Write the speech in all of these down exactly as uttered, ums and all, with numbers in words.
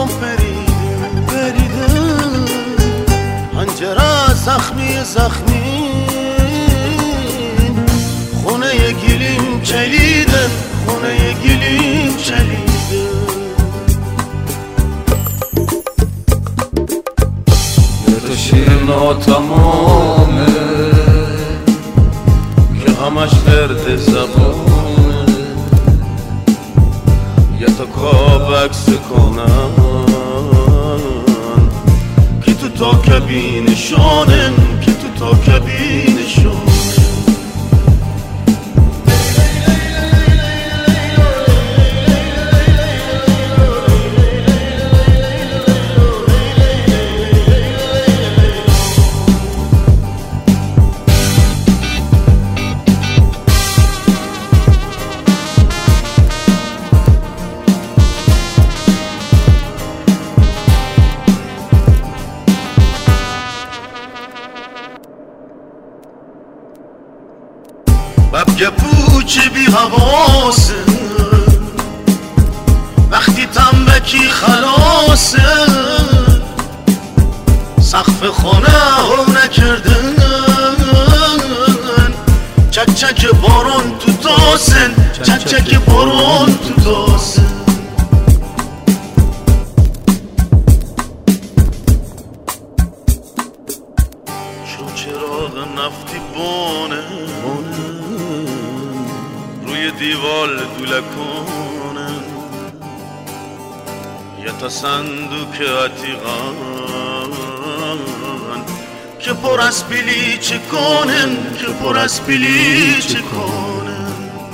پریده پریده پنجره زخمی زخمی خونه گلیم چلیده خونه گلیم چلیده یه تو شیر ناتمامه که همش درد زبانه یه تا کاب عکس کنن که تو تا کبینشانن که تو تا کبینشانن ببگه پوچه بی حواسه وقتی تنبکی خلاصه سقف خانه هو نکردن چک چک بارون تو تاسن چک چک بارون تو تاسن چون چراغ نفتی بانه روی دیوال دوله کنن یه تا صندوق عتیقان که پر از بلیچ کنن که پر از بلیچ کنن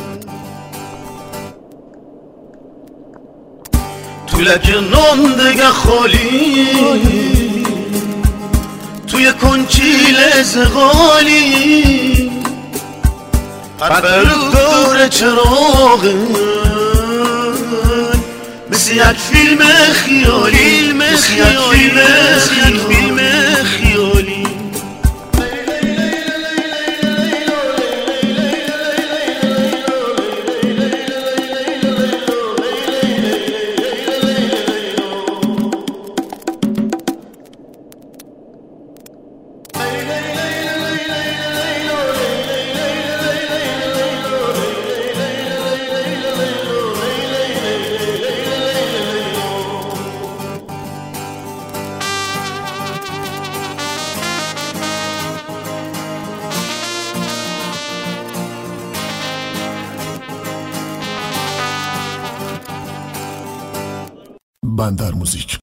طولک نام دگه خالی توی کنچیل زغالی پرپرو دور چراغ مثل یک فیلم خیالی مثل یک فیلم خیالی بندر موزیک.